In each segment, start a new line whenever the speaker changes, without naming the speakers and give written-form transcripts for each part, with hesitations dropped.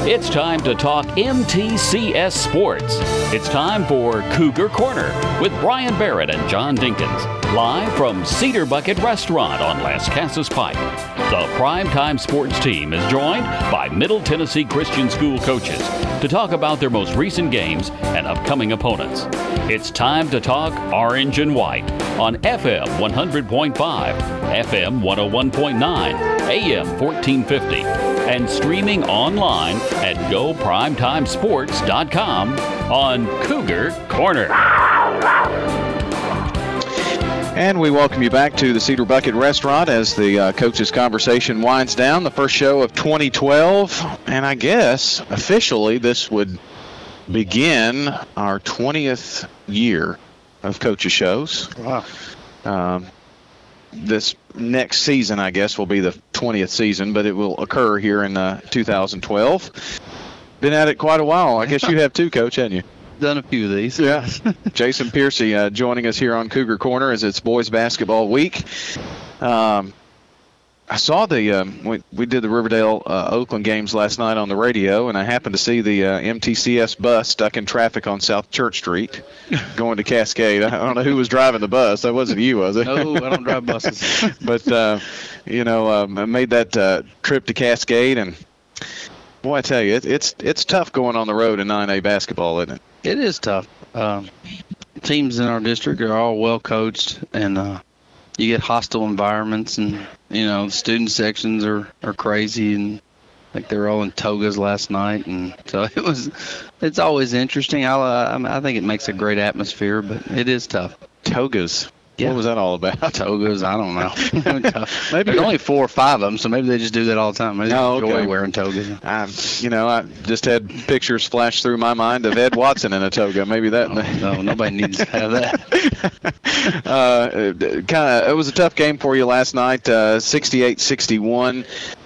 It's time to talk MTCS sports. It's time for Cougar Corner with Brian Barrett and John Dinkins, live from Cedar Bucket Restaurant on Las Casas Pike. The primetime sports team is joined by Middle Tennessee Christian School coaches to talk about their most recent games and upcoming opponents. It's time to talk orange and white on FM 100.5, FM 101.9, AM 1450, and streaming online at GoPrimetimeSports.com on Cougar Corner.
And we welcome you back to the Cedar Bucket Restaurant as the coaches' conversation winds down. The first show of 2012, and I guess officially this would begin our 20th year of coaches' shows.
Wow.
This next season, I guess, will be the 20th season, but it will occur here in 2012. Been at it quite a while. I guess you have too, Coach, haven't you?
Done a few of these.
Yeah. Jason Piercy joining us here on Cougar Corner as it's boys basketball week. I saw we did the Riverdale Oakland games last night on the radio, and I happened to see the MTCS bus stuck in traffic on South Church Street going to Cascade. I don't know who was driving the bus. That wasn't you, was it?
No, I don't drive buses.
But, I made that trip to Cascade, and boy, I tell you, it's tough going on the road in 9A basketball, isn't it?
It is tough. Teams in our district are all well coached, and you get hostile environments, and the student sections are crazy, and like they were all in togas last night, and so it's always interesting. I think it makes a great atmosphere, but it is tough.
Togas.
Yeah.
What was that all about?
Togas, I don't know. Maybe there's only 4 or 5 of them, so maybe they just do that all the time. Maybe they enjoy wearing togas.
I just had pictures flash through my mind of Ed Watson in a toga. Maybe that.
No, nobody needs to have that.
It was a tough game for you last night, 68-61.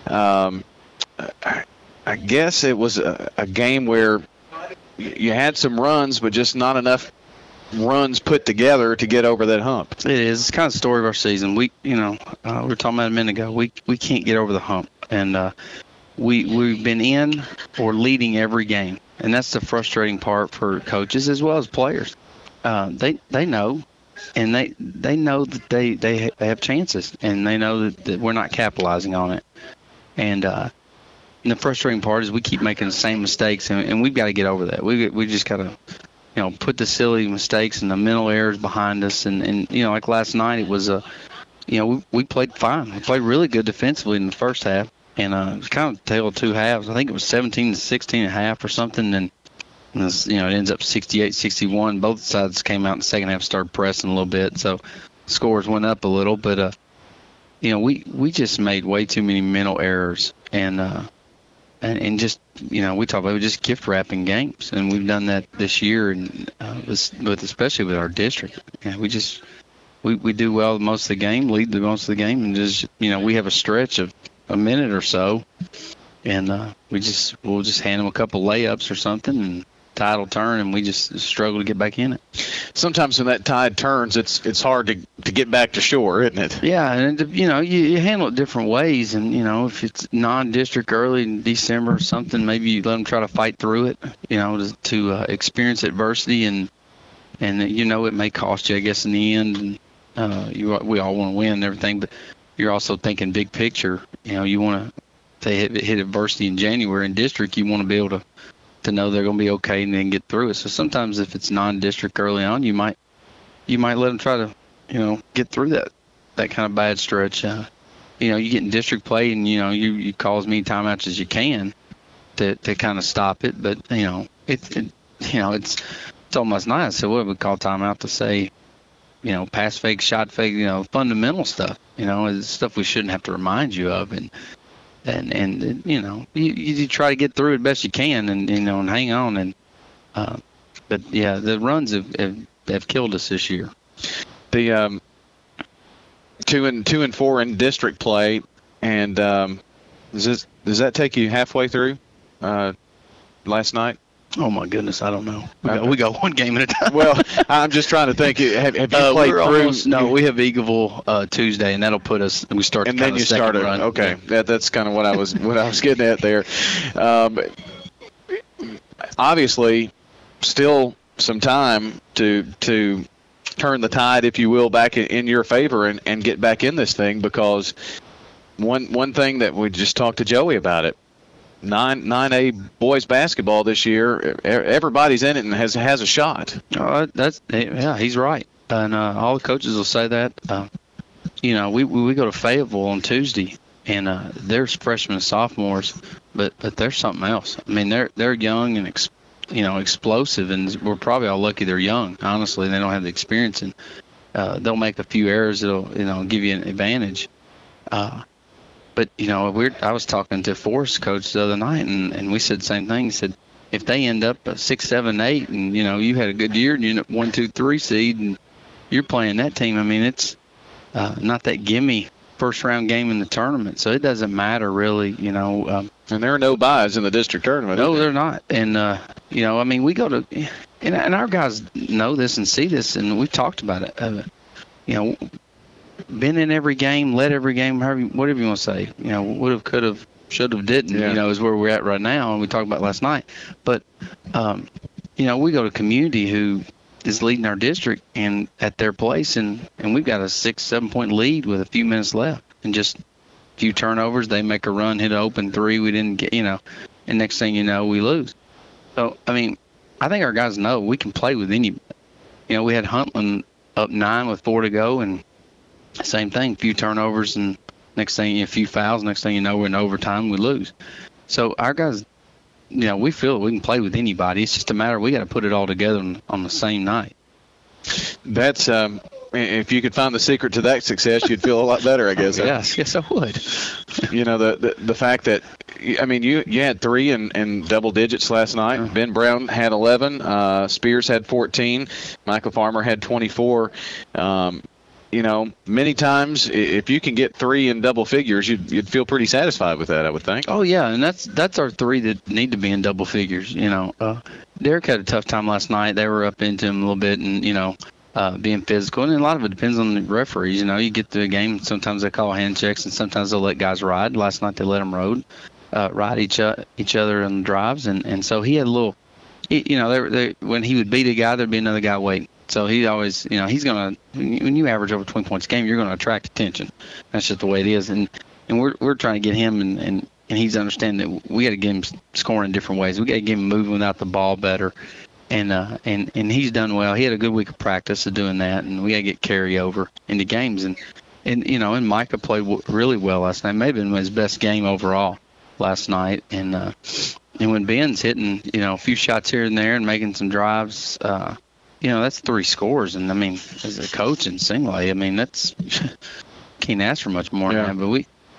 I guess it was a game where you had some runs, but just not enough runs put together to get over that hump.
It is. It's kind of the story of our season. We were talking about a minute ago. We can't get over the hump, and we've been in or leading every game, and that's the frustrating part for coaches as well as players. They know, and they know that they have chances, and they know that we're not capitalizing on it. And the frustrating part is we keep making the same mistakes, and we've got to get over that. We just got to put the silly mistakes and the mental errors behind us. And like last night, it was we played fine. We played really good defensively in the first half, and it was kind of a tale of two halves. I think it was 17-16 at half or something, and it ends up 68-61. Both sides came out in the second half, started pressing a little bit, so scores went up a little. But we just made way too many mental errors, and just we talk about just gift wrapping games, and we've done that this year, and especially with our district. We do well most of the game, lead the most of the game, and just we have a stretch of a minute or so, and we'll just hand them a couple layups or something, and tide will turn, and we just struggle to get back in it.
Sometimes when that tide turns, it's hard to get back to shore, isn't it?
Yeah, and you handle it different ways, and if it's non-district early in December or something, maybe you let them try to fight through it, to experience adversity, and it may cost you, I guess, in the end. And we all want to win and everything, but you're also thinking big picture. You want to hit adversity in January in district. You want to be able to know they're going to be okay and then get through it. So sometimes if it's non-district early on, you might let them try to get through that kind of bad stretch. You get in district play, and you call as many timeouts as you can to kind of stop it. But it's almost nice. So what we call timeout to say, pass fake, shot fake, fundamental stuff. It's stuff we shouldn't have to remind you of, and you try to get through it best you can, and and hang on, and but yeah, the runs have killed us this year.
The 2-4 in district play, and does that take you halfway through last night?
Oh, my goodness, I don't know. We go one game at a time.
Well, I'm just trying to think. Have you played through?
No, we have Eagleville Tuesday, and that'll put us. We start.
And then you start it. Okay, that's kind of what I was getting at there. obviously still some time to turn the tide, if you will, back in your favor and get back in this thing, because one thing that we just talked to Joey about it, 9A boys basketball this year, everybody's in it and has a shot.
He's right, and all the coaches will say that. We go to Fayetteville on Tuesday, and there's freshmen and sophomores, but there's something else. I mean, they're young and explosive, and we're probably all lucky they're young. Honestly, they don't have the experience, and they'll make a few errors that'll give you an advantage. But I was talking to Forest coach the other night, and we said the same thing. He said, if they end up a 6, 7, 8, and you had a good year and you end up 1, 2, 3 seed, and you're playing that team, I mean, it's not that gimme first round game in the tournament, so it doesn't matter really,
And there are no buys in the district tournament.
No, they're not. And I mean, we go to, and our guys know this and see this, and we've talked about it. Been in every game, led every game, whatever you want to say. Would have, could have, should have, didn't. Is where we're at right now, and we talked about last night. But we go to community who is leading our district and at their place, and we've got a 6-7 point lead with a few minutes left, and just a few turnovers, they make a run, hit an open three, we didn't get, and next thing you know, we lose. So I mean, I think our guys know we can play with any. We had Huntland up 9 with 4 to go, and same thing, a few turnovers, and next thing, a few fouls, next thing you know, we're in overtime, we lose. So our guys, we feel we can play with anybody. It's just a matter, we got to put it all together on the same night.
That's if you could find the secret to that success, you'd feel a lot better, I guess.
Yes, I would.
The fact that, I mean, you had 3 in double digits last night.
Uh-huh.
Ben Brown had 11. Spears had 14. Michael Farmer had 24. Many times if you can get 3 in double figures, you'd feel pretty satisfied with that, I would think.
Oh yeah, and that's our 3 that need to be in double figures. Derek had a tough time last night. They were up into him a little bit, and being physical, and a lot of it depends on the referees. You get to a game, sometimes they call hand checks, and sometimes they'll let guys ride. Last night they let them ride each other on drives, and so he had a little. When he would beat a guy, there'd be another guy waiting. So he always, he's going to, when you average over 20 points a game, you're going to attract attention. That's just the way it is. And we're trying to get him, and he's understanding that we got to get him scoring in different ways. We got to get him moving without the ball better. And he's done well. He had a good week of practice of doing that, and we got to get carryover into games. And Micah played really well last night. Maybe his best game overall last night. And when Ben's hitting, a few shots here and there and making some drives, that's 3 scores. And I mean, as a coach in Singlay, I mean, that's can't ask for much more than that. But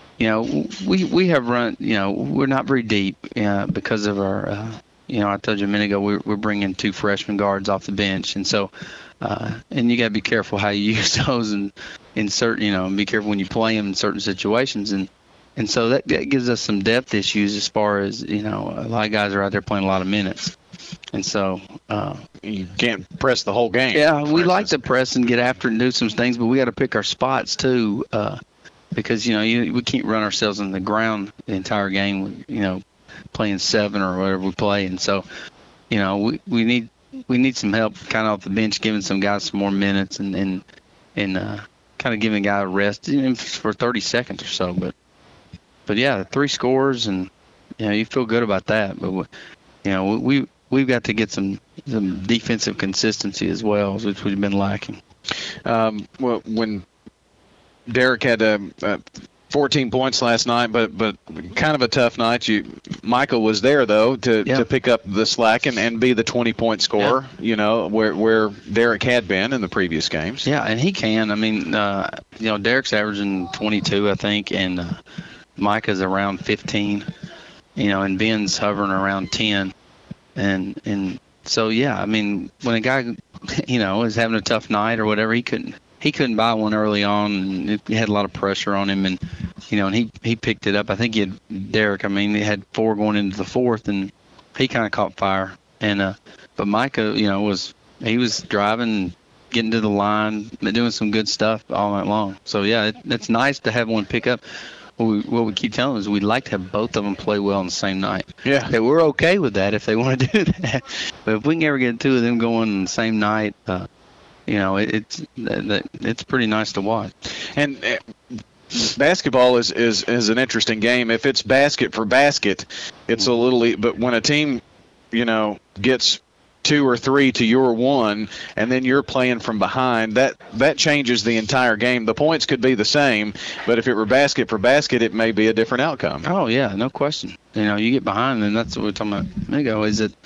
we have run, we're not very deep because of our, I told you a minute ago, we're bringing 2 freshman guards off the bench. And so, and you got to be careful how you use those and insert, and be careful when you play them in certain situations. And so that gives us some depth issues as far as, a lot of guys are out there playing a lot of minutes. And so
you can't press the whole game.
Yeah, we like to press and get after and do some things, but we got to pick our spots too, because we can't run ourselves in the ground the entire game. Playing 7 or whatever we play, and so we need some help kind of off the bench, giving some guys some more minutes and kind of giving a guy a rest for 30 seconds or so. But yeah, 3 scores, and you feel good about that. But we've got to get some defensive consistency as well, which we've been lacking.
Well, when Derek had 14 points last night, but kind of a tough night. Michael was there though to pick up the slack and be the 20-point scorer. Yeah. Where Derek had been in the previous games.
Yeah, and he can. I mean, Derek's averaging 22, I think, and Micah's around 15. And Ben's hovering around 10. And so yeah, I mean, when a guy is having a tough night or whatever, he couldn't buy one early on, and he had a lot of pressure on him, and and he picked it up. I think Derek, I mean, he had 4 going into the 4th, and he kind of caught fire. And but Micah, he was driving, getting to the line, doing some good stuff all night long. So yeah, it's nice to have one pick up. what we keep telling them is we'd like to have both of them play well on the same night.
Yeah.
That we're okay with that if they want to do that. But if we can ever get two of them going on the same night, it's pretty nice to watch.
And basketball is an interesting game. If it's basket for basket, it's a little. But when a team, gets 2 or 3 to your 1, and then you're playing from behind, that changes the entire game. The points could be the same, but if it were basket for basket, it may be a different outcome.
Oh yeah, no question. You get behind, and that's what we're talking about a minute ago. Is that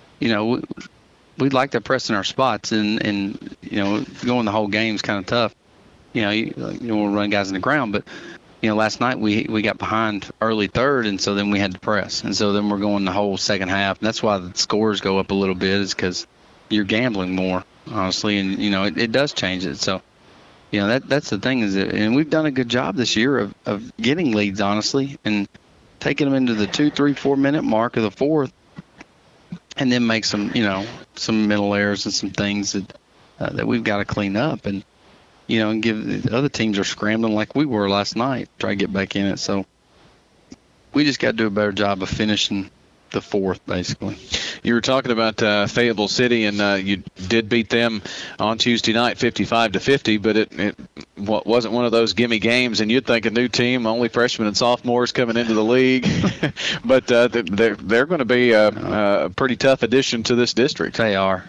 we'd like to press in our spots, and going the whole game is kind of tough. You want to run guys in the ground, but last night we got behind early third, and so then we had to press, and so then we're going the whole second half. And that's why the scores go up a little bit, is because you're gambling more, honestly, and it does change it. So that's the thing, is that, and we've done a good job this year of getting leads, honestly, and taking them into the 2, 3, 4 minute mark of the fourth, and then make some mental errors and some things that we've got to clean up, and and give the other teams are scrambling like we were last night, try to get back in it. So we just got to do a better job of finishing the fourth, basically.
You were talking about Fayetteville City, and you did beat them on Tuesday night 55-50, but it wasn't one of those gimme games, and you'd think a new team, only freshmen and sophomores coming into the league. But they're going to be a pretty tough addition to this district.
They are.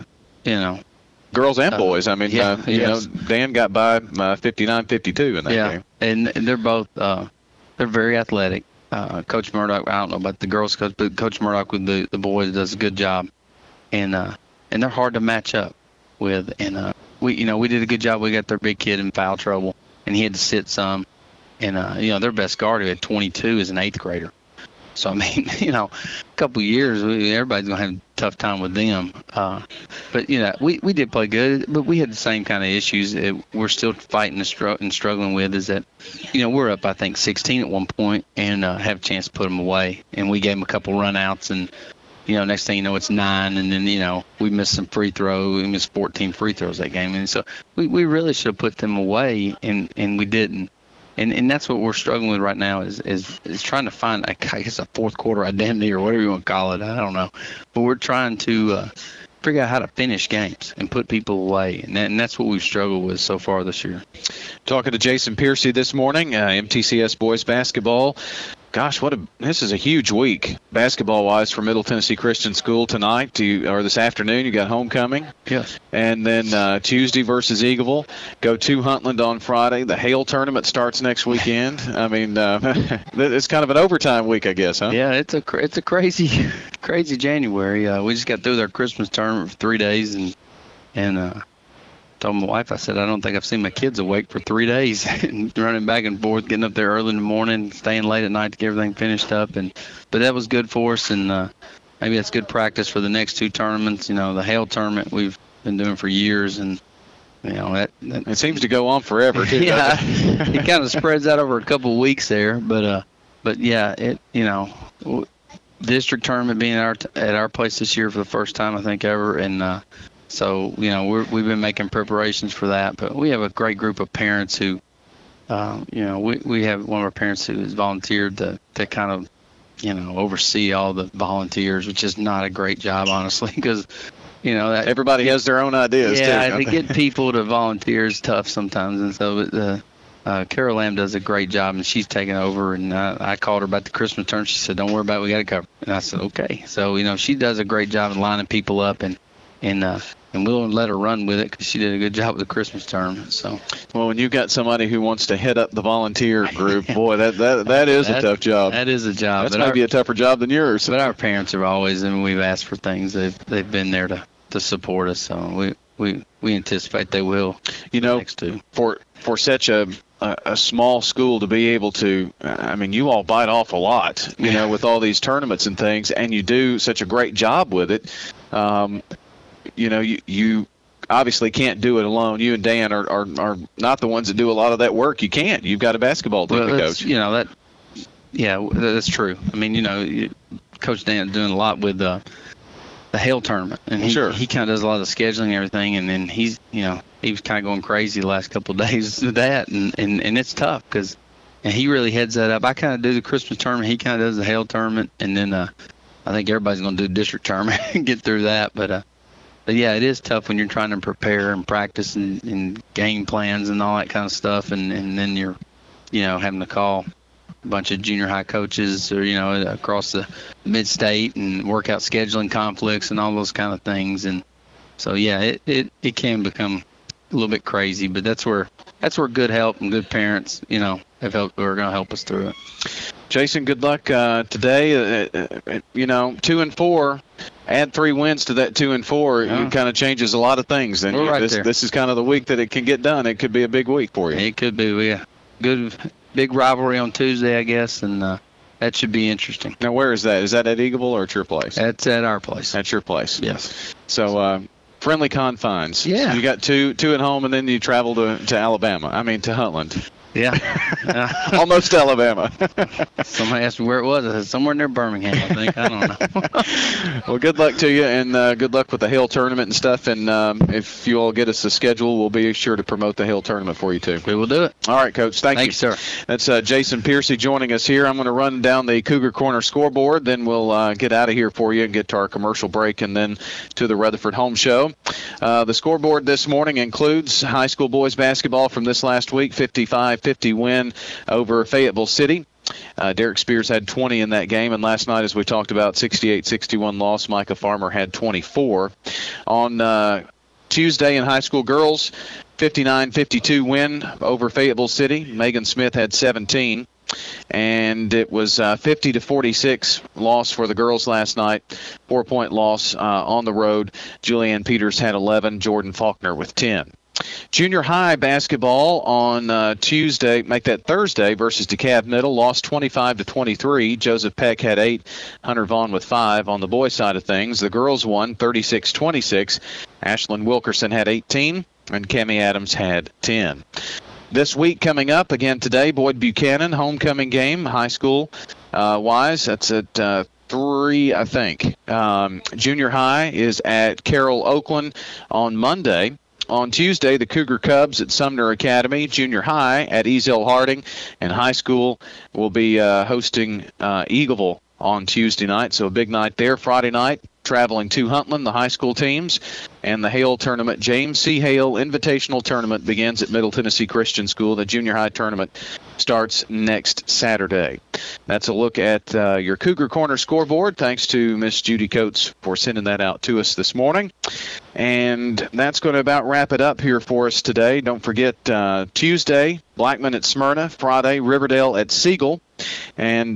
Girls and boys. I mean,
yes.
Dan got by 59-52 in that game.
And they're both they're very athletic. Coach Murdoch, I don't know about the girls coach, but Coach Murdoch with the boys does a good job. And they're hard to match up with. And we did a good job. We got their big kid in foul trouble, and he had to sit some. And their best guard, who had 22, is an 8th grader. So, I mean, a couple of years, everybody's going to have a tough time with them. But, we did play good, but we had the same kind of issues that we're still fighting and struggling with, is that, we're up, I think, 16 at one point, and have a chance to put them away. And we gave them a couple run-outs, and, next thing you know, it's 9, and then, we missed some free throws. We missed 14 free throws that game. And so we really should have put them away, and we didn't. And that's what we're struggling with right now is trying to find, I guess, a fourth quarter identity or whatever you want to call it. I don't know. But we're trying to figure out how to finish games and put people away. And that's what we've struggled with so far this year.
Talking to Jason Piercy this morning, MTCS boys basketball. Gosh, this is a huge week basketball-wise for Middle Tennessee Christian School tonight, or this afternoon. You got homecoming.
Yes.
And then Tuesday versus Eagleville. Go to Huntland on Friday. The Hale tournament starts next weekend. I mean, it's kind of an overtime week, I guess, huh?
Yeah, it's a crazy January. We just got through their Christmas tournament for 3 days, and told my wife, I said, I don't think I've seen my kids awake for 3 days, and running back and forth, getting up there early in the morning, staying late at night to get everything finished up. But that was good for us, and maybe that's good practice for the next 2 tournaments. The Hale tournament we've been doing for years, and that
it seems to go on forever too.
Yeah, it kind of spreads out over a couple of weeks there, but yeah, district tournament being at our place this year for the first time I think ever, and so, we've been making preparations for that. But we have a great group of parents who, we have one of our parents who has volunteered to kind of, oversee all the volunteers, which is not a great job, honestly, because,
everybody has their own ideas, too.
Yeah, to get people to volunteer is tough sometimes. And so Carol Lamb does a great job, and she's taken over. And I called her about the Christmas turn. She said, don't worry about it. We got it covered. And I said, okay. So, she does a great job of lining people up, and we'll let her run with it because she did a good job with the Christmas term. So,
well, when you've got somebody who wants to head up the volunteer group, boy, that is a tough job.
That is a job.
That's maybe a tougher job than yours.
But our parents have always, and we've asked for things. They've been there to support us. So we anticipate they will. Next 2.
For such a small school to be able to, I mean, you all bite off a lot, with all these tournaments and things, and you do such a great job with it. You obviously can't do it alone. You and Dan are not the ones that do a lot of that work. You can't. You've got a basketball team to coach. That's
true. I mean, Coach Dan is doing a lot with the Hale tournament, and he kind of does a lot of the scheduling and everything. And then he was kind of going crazy the last couple of days with that, and it's tough because and he really heads that up. I kind of do the Christmas tournament. He kind of does the Hale tournament, and then I think everybody's going to do the district tournament and get through that. But yeah, it is tough when you're trying to prepare and practice and game plans and all that kind of stuff, and then you're, having to call a bunch of junior high coaches or, across the mid-state and work out scheduling conflicts and all those kind of things. And so, yeah, it can become a little bit crazy, but that's where good help and good parents, are going to help us through it.
Jason, good luck today. 2-4. Add 3 wins to that 2-4.
Yeah.
It kind of changes a lot of things. And this is kind of the week that it can get done. It could be a big week for you.
It could be. Yeah. Good, big rivalry on Tuesday, I guess, and that should be interesting.
Now, where is that? Is that at Eagleville or at your place?
That's at our place.
At your place.
Yes.
So, friendly confines.
Yeah.
You got two at home, and then you travel to Alabama. I mean, to Huntland.
Yeah.
Almost Alabama.
Somebody asked me where it was. I said somewhere near Birmingham, I think. I don't know.
Well, good luck to you, and good luck with the Hale tournament and stuff. And if you all get us a schedule, we'll be sure to promote the Hale tournament for you, too.
We will do it.
All right, Coach. Thank you,
sir.
That's Jason Piercy joining us here. I'm going to run down the Cougar Corner scoreboard, then we'll get out of here for you and get to our commercial break and then to the Rutherford Home Show. The scoreboard this morning includes high school boys basketball from this last week, 55-50 win over Fayetteville City. Derek Spears had 20 in that game, and last night, as we talked about, 68-61 loss. Micah Farmer had 24. On Tuesday in high school girls, 59-52 win over Fayetteville City. Megan Smith had 17. And it was 50-46 loss for the girls last night. 4-point loss on the road. Julianne Peters had 11. Jordan Faulkner with 10. Junior high basketball on Tuesday, make that Thursday, versus DeKalb Middle, lost 25-23. Joseph Peck had 8, Hunter Vaughn with 5. On the boys' side of things, the girls won 36-26. Ashlyn Wilkerson had 18, and Cammie Adams had 10. This week coming up, again today, Boyd Buchanan, homecoming game, high school wise. That's at 3, I think. Junior high is at Carroll Oakland on Monday. On Tuesday, the Cougar Cubs at Sumner Academy. Junior high at Easel Harding. And high school will be hosting Eagleville on Tuesday night. So a big night there. Friday night, traveling to Huntland, the high school teams. And the Hale tournament, James C. Hale Invitational Tournament, begins at Middle Tennessee Christian School. The junior high tournament starts next Saturday. That's a look at your Cougar Corner scoreboard. Thanks to Miss Judy Coates for sending that out to us this morning. And that's going to about wrap it up here for us today. Don't forget, Tuesday, Blackman at Smyrna. Friday, Riverdale at Siegel. And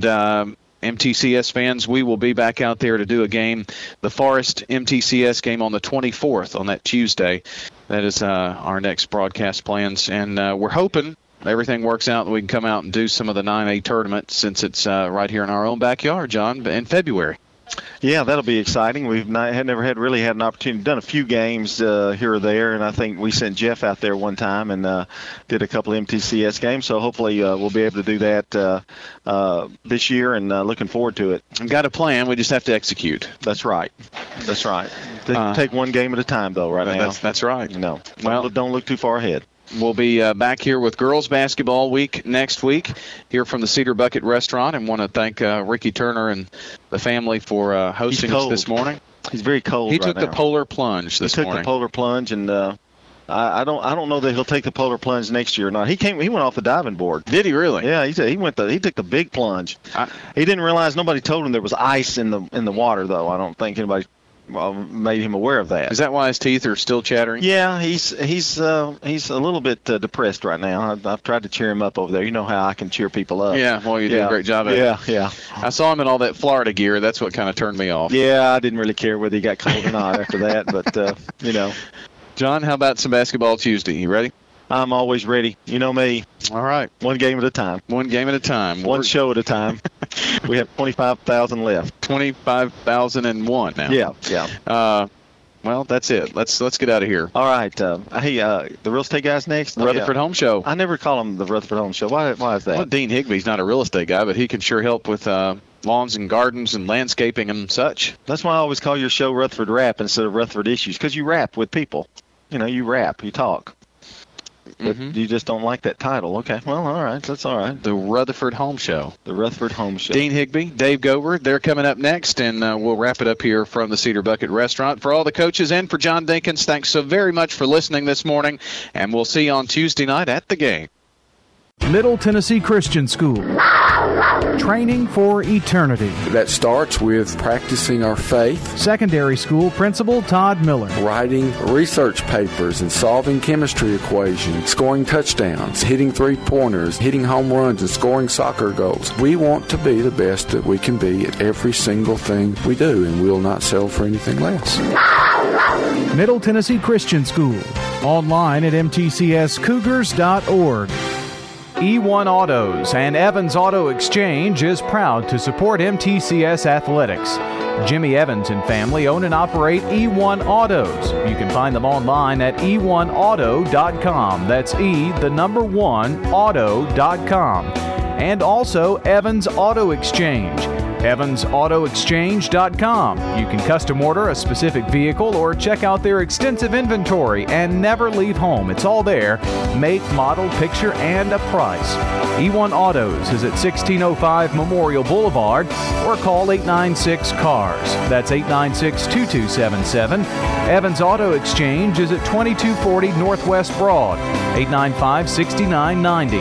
MTCS fans, we will be back out there to do a game, the Forest MTCS game on the 24th on that Tuesday. That is our next broadcast plans. And we're hoping everything works out and we can come out and do some of the 9A tournament since it's right here in our own backyard, John, in February.
Yeah, that'll be exciting. We've never had an opportunity. Done a few games here or there, and I think we sent Jeff out there one time and did a couple of MTCS games. So hopefully we'll be able to do that this year, and looking forward to it.
We've got a plan. We just have to execute.
That's right. That's right. Take one game at a time, though. Right now.
That's right.
No. Well, don't look too far ahead.
We'll be back here with girls basketball week next week here from the Cedar Bucket Restaurant, and want to thank Ricky Turner and the family for hosting us this morning.
He's very cold.
He took the polar plunge this morning.
He took the polar plunge, and I don't know that he'll take the polar plunge next year or not. He went off the diving board.
Did he really?
Yeah, he took the big plunge. He didn't realize, nobody told him there was ice in the water, though. I don't think anybody made him aware of that.
Is that why his teeth are still chattering?
Yeah, he's a little bit depressed right now. I've tried to cheer him up over there. You know how I can cheer people up.
Yeah, well, you did a great job at it.
Yeah.
I saw him in all that Florida gear. That's what kind of turned me off.
Yeah, I didn't really care whether he got cold or not after that, but
John, how about some basketball Tuesday? You ready?
I'm always ready. You know me.
All right.
One game at a time.
One game at a time.
One show at a time. We have 25,000 left.
25,001 now.
Yeah.
Well, that's it. Let's get out of here.
All right. Hey, the real estate guy's next.
Rutherford Home Show.
I never call him the Rutherford Home Show. Why is that?
Well, Dean Higby's not a real estate guy, but he can sure help with lawns and gardens and landscaping and such.
That's why I always call your show Rutherford Rap instead of Rutherford Issues, because you rap with people. You rap, you talk. But you just don't like that title. Okay, well, all right, that's all right.
The Rutherford Home Show.
The Rutherford Home Show.
Dean Higbee, Dave Gover, they're coming up next, and we'll wrap it up here from the Cedar Bucket Restaurant. For all the coaches and for John Dinkins, thanks so very much for listening this morning, and we'll see you on Tuesday night at the game.
Middle Tennessee Christian School. Training for eternity.
That starts with practicing our faith.
Secondary school principal Todd Miller.
Writing research papers and solving chemistry equations, scoring touchdowns, hitting three-pointers, hitting home runs, and scoring soccer goals. We want to be the best that we can be at every single thing we do, and we'll not settle for anything less.
Middle Tennessee Christian School. Online at mtcscougars.org. E1 Autos and Evans Auto Exchange is proud to support MTCS Athletics. Jimmy Evans and family own and operate E1 Autos. You can find them online at e1auto.com. That's auto.com. And also Evans Auto Exchange. EvansAutoExchange.com. You can custom order a specific vehicle or check out their extensive inventory and never leave home. It's all there. Make, model, picture, and a price. E1 Autos is at 1605 Memorial Boulevard or call 896-CARS. That's 896-2277. Evans Auto Exchange is at 2240 Northwest Broad. 895-6990.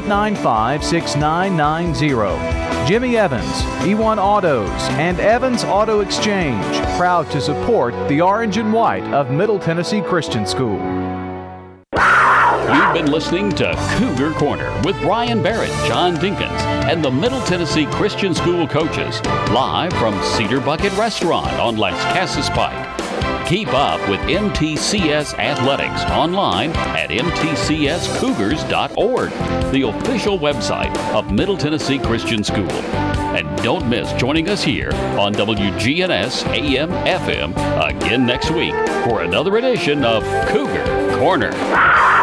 895-6990. Jimmy Evans, E1 Autos, and Evans Auto Exchange, proud to support the Orange and White of Middle Tennessee Christian School.
You've been listening to Cougar Corner with Brian Barrett, John Dinkins, and the Middle Tennessee Christian School coaches, live from Cedar Bucket Restaurant on Las Casas Pike. Keep up with MTCS Athletics online at mtcscougars.org, the official website of Middle Tennessee Christian School. And don't miss joining us here on WGNS AM FM again next week for another edition of Cougar Corner.